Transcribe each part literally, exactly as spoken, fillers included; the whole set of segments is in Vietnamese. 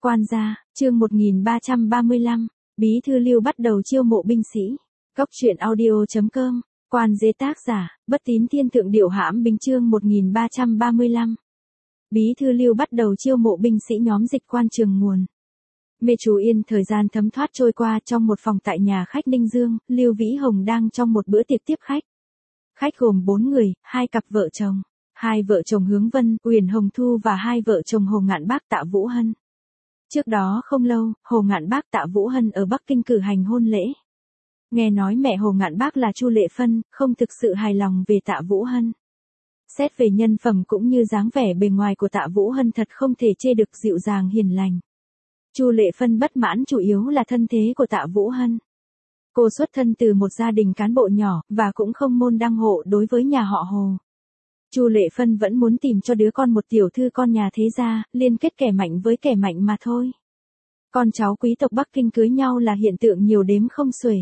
Quan gia, chương một nghìn ba trăm ba mươi lăm, Bí thư Lưu bắt đầu chiêu mộ binh sĩ. Góc truyện audio chấm com, Quan dế tác giả, Bất Tín Thiên Thượng Điệu Hãm Binh chương một nghìn ba trăm ba mươi lăm. Bí thư Lưu bắt đầu chiêu mộ binh sĩ nhóm dịch quan Trường Nguồn. Mê Chú Yên thời gian thấm thoát trôi qua trong một phòng tại nhà khách Ninh Dương, Lưu Vĩ Hồng đang trong một bữa tiệc tiếp khách. Khách gồm bốn người, hai cặp vợ chồng, hai vợ chồng Hướng Vân, Uyển Hồng Thu và hai vợ chồng Hồ Ngạn Bác Tạ Vũ Hân. Trước đó không lâu, Hồ Ngạn Bác Tạ Vũ Hân ở Bắc Kinh cử hành hôn lễ. Nghe nói mẹ Hồ Ngạn Bác là Chu Lệ Phân, không thực sự hài lòng về Tạ Vũ Hân. Xét về nhân phẩm cũng như dáng vẻ bề ngoài của Tạ Vũ Hân thật không thể chê được dịu dàng hiền lành. Chu Lệ Phân bất mãn chủ yếu là thân thế của Tạ Vũ Hân. Cô xuất thân từ một gia đình cán bộ nhỏ, và cũng không môn đăng hộ đối với nhà họ Hồ. Chu Lệ Phân vẫn muốn tìm cho đứa con một tiểu thư con nhà thế gia, liên kết kẻ mạnh với kẻ mạnh mà thôi. Con cháu quý tộc Bắc Kinh cưới nhau là hiện tượng nhiều đếm không xuể.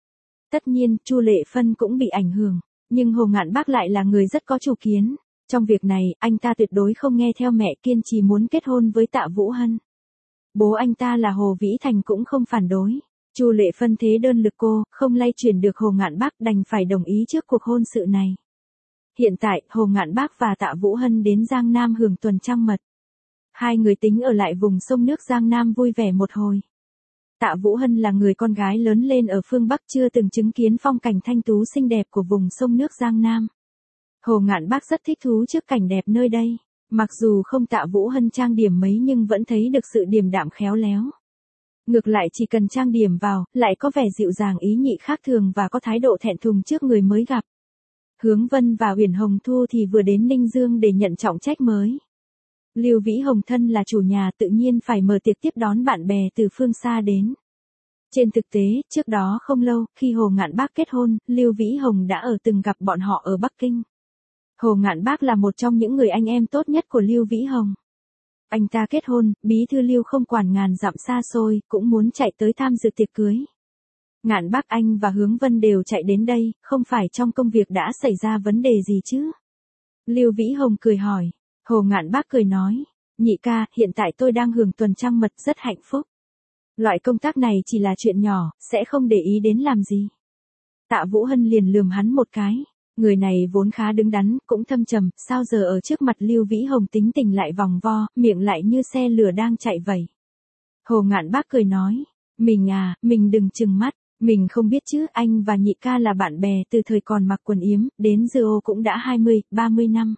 Tất nhiên, Chu Lệ Phân cũng bị ảnh hưởng, nhưng Hồ Ngạn Bác lại là người rất có chủ kiến. Trong việc này, anh ta tuyệt đối không nghe theo mẹ, kiên trì muốn kết hôn với Tạ Vũ Hân. Bố anh ta là Hồ Vĩ Thành cũng không phản đối. Chu Lệ Phân thế đơn lực cô, không lay chuyển được Hồ Ngạn Bác, đành phải đồng ý trước cuộc hôn sự này. Hiện tại, Hồ Ngạn Bác và Tạ Vũ Hân đến Giang Nam hưởng tuần trăng mật. Hai người tính ở lại vùng sông nước Giang Nam vui vẻ một hồi. Tạ Vũ Hân là người con gái lớn lên ở phương Bắc, chưa từng chứng kiến phong cảnh thanh tú xinh đẹp của vùng sông nước Giang Nam. Hồ Ngạn Bác rất thích thú trước cảnh đẹp nơi đây. Mặc dù không Tạ Vũ Hân trang điểm mấy nhưng vẫn thấy được sự điềm đạm khéo léo. Ngược lại chỉ cần trang điểm vào, lại có vẻ dịu dàng ý nhị khác thường và có thái độ thẹn thùng trước người mới gặp. Hướng Vân và Uyển Hồng Thu thì vừa đến Ninh Dương để nhận trọng trách mới. Lưu Vĩ Hồng thân là chủ nhà tự nhiên phải mở tiệc tiếp đón bạn bè từ phương xa đến. Trên thực tế, trước đó không lâu, khi Hồ Ngạn Bác kết hôn, Lưu Vĩ Hồng đã ở từng gặp bọn họ ở Bắc Kinh. Hồ Ngạn Bác là một trong những người anh em tốt nhất của Lưu Vĩ Hồng. Anh ta kết hôn, Bí thư Lưu không quản ngàn dặm xa xôi, cũng muốn chạy tới tham dự tiệc cưới. Ngạn Bác anh và Hướng Vân đều chạy đến đây, không phải trong công việc đã xảy ra vấn đề gì chứ? Lưu Vĩ Hồng cười hỏi. Hồ Ngạn Bác cười nói, nhị ca, hiện tại tôi đang hưởng tuần trăng mật rất hạnh phúc. Loại công tác này chỉ là chuyện nhỏ, sẽ không để ý đến làm gì. Tạ Vũ Hân liền lườm hắn một cái. Người này vốn khá đứng đắn, cũng thâm trầm, sao giờ ở trước mặt Lưu Vĩ Hồng tính tình lại vòng vo, miệng lại như xe lửa đang chạy vậy. Hồ Ngạn Bác cười nói, mình à, mình đừng chừng mắt, mình không biết chứ, anh và nhị ca là bạn bè từ thời còn mặc quần yếm, đến giờ cũng đã hai mươi, ba mươi năm.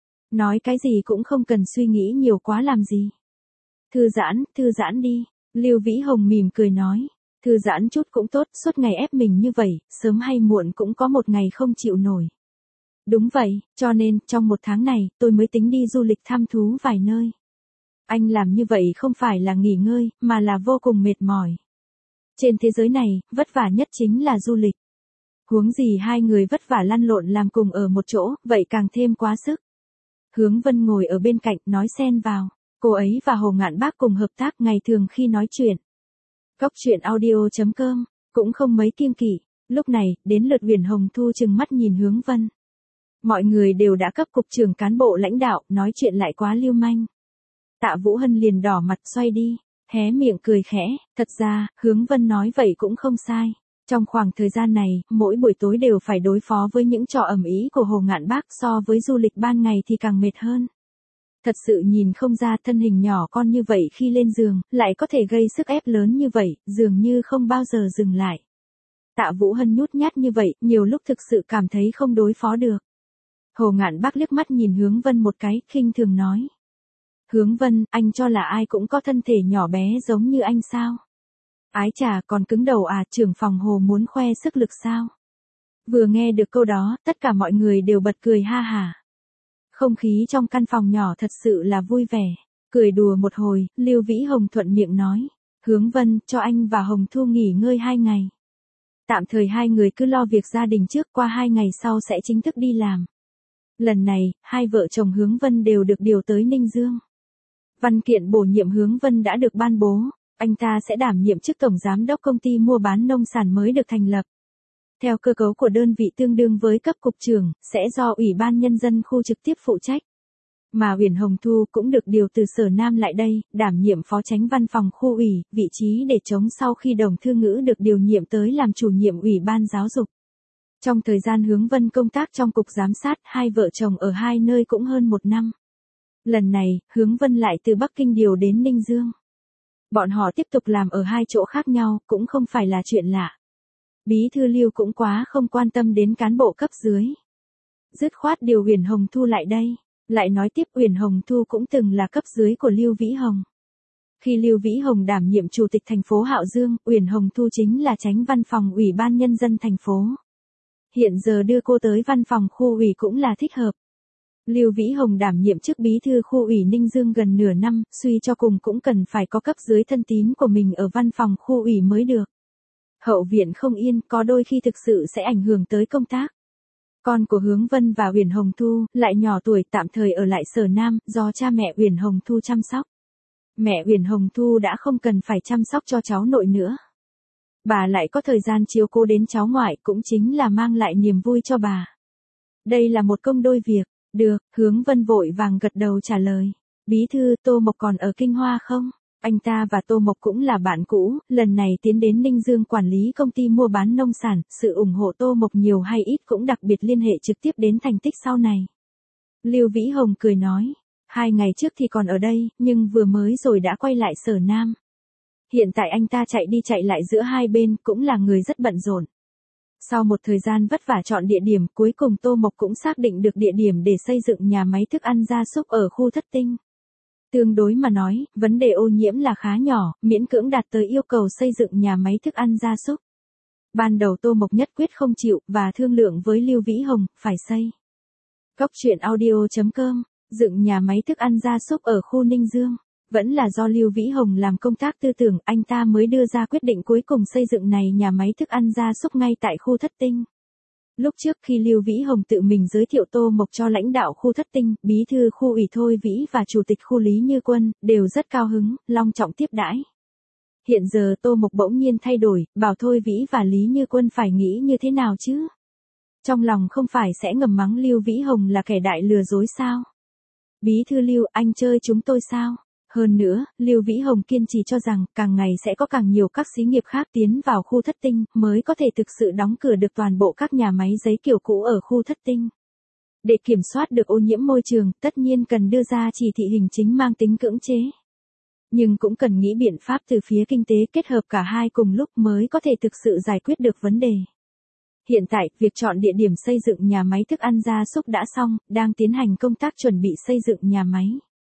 Nói cái gì cũng không cần suy nghĩ nhiều quá làm gì. Thư giãn, thư giãn đi, Lưu Vĩ Hồng mỉm cười nói. Thư giãn chút cũng tốt, suốt ngày ép mình như vậy, sớm hay muộn cũng có một ngày không chịu nổi. Đúng vậy, cho nên, trong một tháng này, tôi mới tính đi du lịch thăm thú vài nơi. Anh làm như vậy không phải là nghỉ ngơi, mà là vô cùng mệt mỏi. Trên thế giới này, vất vả nhất chính là du lịch. Huống gì hai người vất vả lăn lộn làm cùng ở một chỗ, vậy càng thêm quá sức. Hướng Vân ngồi ở bên cạnh, nói xen vào. Cô ấy và Hồ Ngạn Bác cùng hợp tác ngày thường khi nói chuyện. Góc truyện audio chấm com, cũng không mấy kiêng kỵ. Lúc này, đến lượt Uyển Hồng Thu trừng mắt nhìn Hướng Vân. Mọi người đều đã cấp cục trưởng cán bộ lãnh đạo, nói chuyện lại quá lưu manh. Tạ Vũ Hân liền đỏ mặt xoay đi, hé miệng cười khẽ. Thật ra, Hướng Vân nói vậy cũng không sai. Trong khoảng thời gian này, mỗi buổi tối đều phải đối phó với những trò ầm ĩ của Hồ Ngạn Bác, so với du lịch ban ngày thì càng mệt hơn. Thật sự nhìn không ra thân hình nhỏ con như vậy khi lên giường, lại có thể gây sức ép lớn như vậy, dường như không bao giờ dừng lại. Tạ Vũ Hân nhút nhát như vậy, nhiều lúc thực sự cảm thấy không đối phó được. Hồ Ngạn Bác liếc mắt nhìn Hướng Vân một cái, khinh thường nói. Hướng Vân, anh cho là ai cũng có thân thể nhỏ bé giống như anh sao? Ái chà, còn cứng đầu à, trưởng phòng Hồ muốn khoe sức lực sao? Vừa nghe được câu đó, tất cả mọi người đều bật cười ha hả. Không khí trong căn phòng nhỏ thật sự là vui vẻ. Cười đùa một hồi, Lưu Vĩ Hồng thuận miệng nói. Hướng Vân, cho anh và Hồng Thu nghỉ ngơi hai ngày. Tạm thời hai người cứ lo việc gia đình trước, qua hai ngày sau sẽ chính thức đi làm. Lần này, hai vợ chồng Hướng Vân đều được điều tới Ninh Dương. Văn kiện bổ nhiệm Hướng Vân đã được ban bố. Anh ta sẽ đảm nhiệm chức tổng giám đốc công ty mua bán nông sản mới được thành lập. Theo cơ cấu của đơn vị tương đương với cấp cục trưởng, sẽ do Ủy ban Nhân dân khu trực tiếp phụ trách. Mà Uyển Hồng Thu cũng được điều từ Sở Nam lại đây, đảm nhiệm phó chánh văn phòng khu ủy, vị trí để trống sau khi Đồng Thư Ngữ được điều nhiệm tới làm chủ nhiệm ủy ban giáo dục. Trong thời gian Hướng Vân công tác trong cục giám sát, hai vợ chồng ở hai nơi cũng hơn một năm. Lần này, Hướng Vân lại từ Bắc Kinh điều đến Ninh Dương. Bọn họ tiếp tục làm ở hai chỗ khác nhau, cũng không phải là chuyện lạ. Bí thư Lưu cũng quá không quan tâm đến cán bộ cấp dưới. Dứt khoát điều Uyển Hồng Thu lại đây. Lại nói tiếp Uyển Hồng Thu cũng từng là cấp dưới của Lưu Vĩ Hồng. Khi Lưu Vĩ Hồng đảm nhiệm chủ tịch thành phố Hạo Dương, Uyển Hồng Thu chính là chánh văn phòng Ủy ban Nhân dân thành phố. Hiện giờ đưa cô tới văn phòng khu ủy cũng là thích hợp. Lưu Vĩ Hồng đảm nhiệm chức bí thư khu ủy Ninh Dương gần nửa năm, suy cho cùng cũng cần phải có cấp dưới thân tín của mình ở văn phòng khu ủy mới được. Hậu viện không yên, có đôi khi thực sự sẽ ảnh hưởng tới công tác. Con của Hướng Vân và Uyển Hồng Thu, lại nhỏ tuổi, tạm thời ở lại Sở Nam, do cha mẹ Uyển Hồng Thu chăm sóc. Mẹ Uyển Hồng Thu đã không cần phải chăm sóc cho cháu nội nữa. Bà lại có thời gian chiếu cố đến cháu ngoại, cũng chính là mang lại niềm vui cho bà. Đây là một công đôi việc. Được, Hướng Vân vội vàng gật đầu trả lời. Bí thư, Tô Mộc còn ở Kinh Hoa không? Anh ta và Tô Mộc cũng là bạn cũ, lần này tiến đến Ninh Dương quản lý công ty mua bán nông sản, sự ủng hộ Tô Mộc nhiều hay ít cũng đặc biệt liên hệ trực tiếp đến thành tích sau này. Lưu Vĩ Hồng cười nói, hai ngày trước thì còn ở đây, nhưng vừa mới rồi đã quay lại Sở Nam. Hiện tại anh ta chạy đi chạy lại giữa hai bên, cũng là người rất bận rộn. Sau một thời gian vất vả chọn địa điểm, cuối cùng Tô Mộc cũng xác định được địa điểm để xây dựng nhà máy thức ăn gia súc ở khu Thất Tinh. Tương đối mà nói, vấn đề ô nhiễm là khá nhỏ, miễn cưỡng đạt tới yêu cầu xây dựng nhà máy thức ăn gia súc. Ban đầu Tô Mộc nhất quyết không chịu, và thương lượng với Lưu Vĩ Hồng, phải xây. Góc truyện audio chấm com, dựng nhà máy thức ăn gia súc ở khu Ninh Dương. Vẫn là do Lưu Vĩ Hồng làm công tác tư tưởng, anh ta mới đưa ra quyết định cuối cùng xây dựng này nhà máy thức ăn gia súc ngay tại khu Thất Tinh. Lúc trước khi Lưu Vĩ Hồng tự mình giới thiệu Tô Mộc cho lãnh đạo khu Thất Tinh, bí thư khu ủy Thôi Vĩ và chủ tịch khu Lý Như Quân, đều rất cao hứng, long trọng tiếp đãi. Hiện giờ Tô Mộc bỗng nhiên thay đổi, bảo Thôi Vĩ và Lý Như Quân phải nghĩ như thế nào chứ? Trong lòng không phải sẽ ngầm mắng Lưu Vĩ Hồng là kẻ đại lừa dối sao? Bí thư Lưu, anh chơi chúng tôi sao? Hơn nữa, Lưu Vĩ Hồng kiên trì cho rằng càng ngày sẽ có càng nhiều các xí nghiệp khác tiến vào khu Thất Tinh, mới có thể thực sự đóng cửa được toàn bộ các nhà máy giấy kiểu cũ ở khu Thất Tinh. Để kiểm soát được ô nhiễm môi trường, tất nhiên cần đưa ra chỉ thị hành chính mang tính cưỡng chế. Nhưng cũng cần nghĩ biện pháp từ phía kinh tế kết hợp cả hai cùng lúc mới có thể thực sự giải quyết được vấn đề. Hiện tại, việc chọn địa điểm xây dựng nhà máy thức ăn gia súc đã xong, đang tiến hành công tác chuẩn bị xây dựng nhà máy.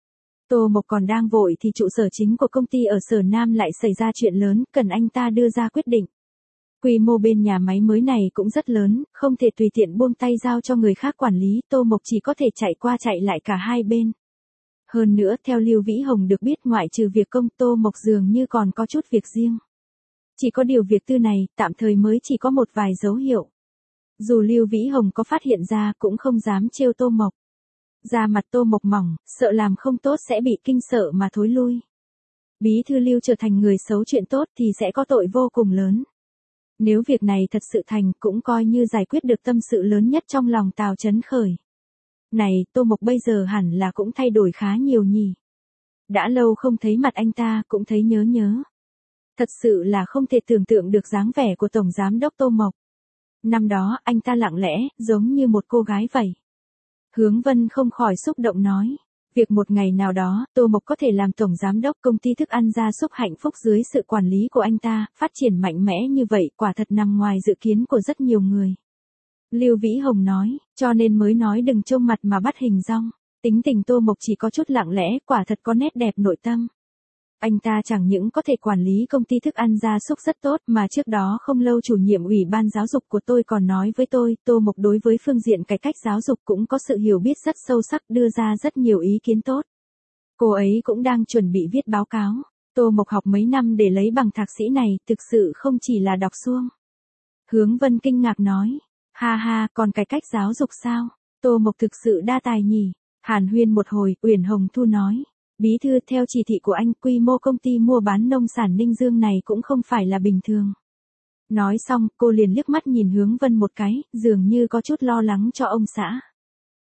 Tô Mộc còn đang vội thì trụ sở chính của công ty ở Sở Nam lại xảy ra chuyện lớn, cần anh ta đưa ra quyết định. Quy mô bên nhà máy mới này cũng rất lớn, không thể tùy tiện buông tay giao cho người khác quản lý, Tô Mộc chỉ có thể chạy qua chạy lại cả hai bên. Hơn nữa, theo Lưu Vĩ Hồng được biết, ngoại trừ việc công, Tô Mộc dường như còn có chút việc riêng. Chỉ có điều việc tư này, tạm thời mới chỉ có một vài dấu hiệu. Dù Lưu Vĩ Hồng có phát hiện ra, cũng không dám trêu Tô Mộc. Da mặt Tô Mộc mỏng, sợ làm không tốt sẽ bị kinh sợ mà thối lui. Bí thư Lưu trở thành người xấu chuyện tốt thì sẽ có tội vô cùng lớn. Nếu việc này thật sự thành, cũng coi như giải quyết được tâm sự lớn nhất trong lòng Tào Chấn Khởi. Này, Tô Mộc bây giờ hẳn là cũng thay đổi khá nhiều nhỉ. Đã lâu không thấy mặt anh ta, cũng thấy nhớ nhớ. Thật sự là không thể tưởng tượng được dáng vẻ của Tổng Giám đốc Tô Mộc. Năm đó, anh ta lặng lẽ, giống như một cô gái vậy. Hướng Vân không khỏi xúc động nói. Việc một ngày nào đó, Tô Mộc có thể làm Tổng Giám đốc công ty thức ăn gia súc Hạnh Phúc dưới sự quản lý của anh ta, phát triển mạnh mẽ như vậy, quả thật nằm ngoài dự kiến của rất nhiều người. Lưu Vĩ Hồng nói, cho nên mới nói đừng trông mặt mà bắt hình dong. Tính tình Tô Mộc chỉ có chút lặng lẽ, quả thật có nét đẹp nội tâm. Anh ta chẳng những có thể quản lý công ty thức ăn gia súc rất tốt, mà trước đó không lâu chủ nhiệm ủy ban giáo dục của tôi còn nói với tôi, Tô Mộc đối với phương diện cải cách giáo dục cũng có sự hiểu biết rất sâu sắc, đưa ra rất nhiều ý kiến tốt. Cô ấy cũng đang chuẩn bị viết báo cáo. Tô Mộc học mấy năm để lấy bằng thạc sĩ này, thực sự không chỉ là đọc suông. Hướng Vân kinh ngạc nói, ha ha, còn cải cách giáo dục sao? Tô Mộc thực sự đa tài nhỉ. Hàn huyên một hồi, Uyển Hồng Thu nói. Bí thư, theo chỉ thị của anh, quy mô công ty mua bán nông sản Ninh Dương này cũng không phải là bình thường. Nói xong, cô liền liếc mắt nhìn Hướng Vân một cái, dường như có chút lo lắng cho ông xã.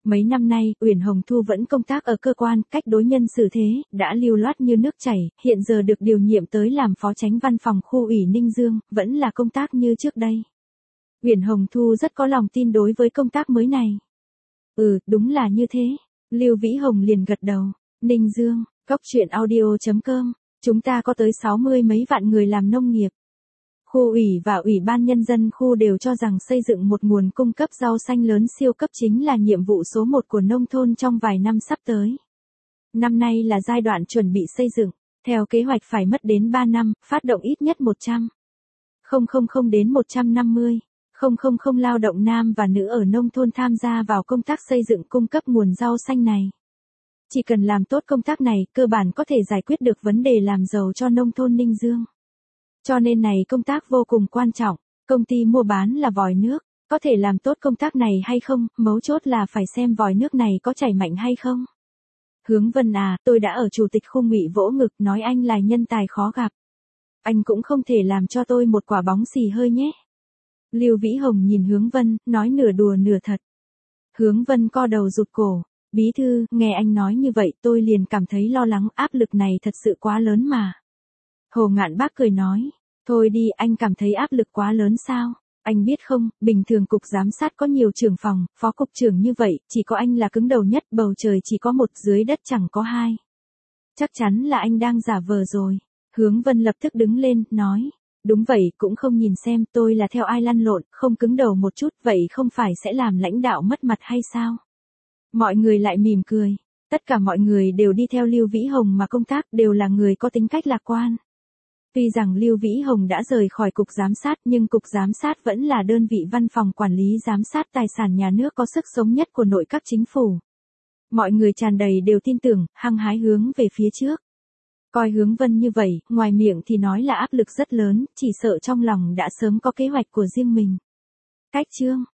Mấy năm nay, Uyển Hồng Thu vẫn công tác ở cơ quan, cách đối nhân xử thế, đã lưu loát như nước chảy, hiện giờ được điều nhiệm tới làm phó chánh văn phòng khu ủy Ninh Dương, vẫn là công tác như trước đây. Uyển Hồng Thu rất có lòng tin đối với công tác mới này. Ừ, đúng là như thế. Lưu Vĩ Hồng liền gật đầu. Ninh Dương, cốc truyện audio chấm com, chúng ta có tới sáu mươi mấy vạn người làm nông nghiệp. Khu ủy và ủy ban nhân dân khu đều cho rằng xây dựng một nguồn cung cấp rau xanh lớn siêu cấp chính là nhiệm vụ số một của nông thôn trong vài năm sắp tới. Năm nay là giai đoạn chuẩn bị xây dựng, theo kế hoạch phải mất đến ba năm, phát động ít nhất một trăm nghìn đến một trăm năm mươi nghìn lao động nam và nữ ở nông thôn tham gia vào công tác xây dựng cung cấp nguồn rau xanh này. Chỉ cần làm tốt công tác này, cơ bản có thể giải quyết được vấn đề làm giàu cho nông thôn Ninh Dương. Cho nên này công tác vô cùng quan trọng, công ty mua bán là vòi nước, có thể làm tốt công tác này hay không, mấu chốt là phải xem vòi nước này có chảy mạnh hay không. Hướng Vân à, tôi đã ở chủ tịch khu ủy vỗ ngực nói anh là nhân tài khó gặp. Anh cũng không thể làm cho tôi một quả bóng xì hơi nhé. Lưu Vĩ Hồng nhìn Hướng Vân, nói nửa đùa nửa thật. Hướng Vân co đầu rụt cổ, bí thư, nghe anh nói như vậy tôi liền cảm thấy lo lắng, áp lực này thật sự quá lớn mà. Hồ Ngạn Bác cười nói, thôi đi, anh cảm thấy áp lực quá lớn sao? Anh biết không, bình thường cục giám sát có nhiều trưởng phòng, phó cục trưởng như vậy, chỉ có anh là cứng đầu nhất, bầu trời chỉ có một, dưới đất chẳng có hai. Chắc chắn là anh đang giả vờ rồi. Hướng Vân lập tức đứng lên, nói, đúng vậy, cũng không nhìn xem tôi là theo ai lăn lộn, không cứng đầu một chút, vậy không phải sẽ làm lãnh đạo mất mặt hay sao? Mọi người lại mỉm cười, tất cả mọi người đều đi theo Lưu Vĩ Hồng mà công tác, đều là người có tính cách lạc quan. Tuy rằng Lưu Vĩ Hồng đã rời khỏi cục giám sát nhưng cục giám sát vẫn là đơn vị văn phòng quản lý giám sát tài sản nhà nước có sức sống nhất của nội các chính phủ. Mọi người tràn đầy đều tin tưởng, hăng hái hướng về phía trước. Coi Hướng Vân như vậy, ngoài miệng thì nói là áp lực rất lớn, chỉ sợ trong lòng đã sớm có kế hoạch của riêng mình. Cách chương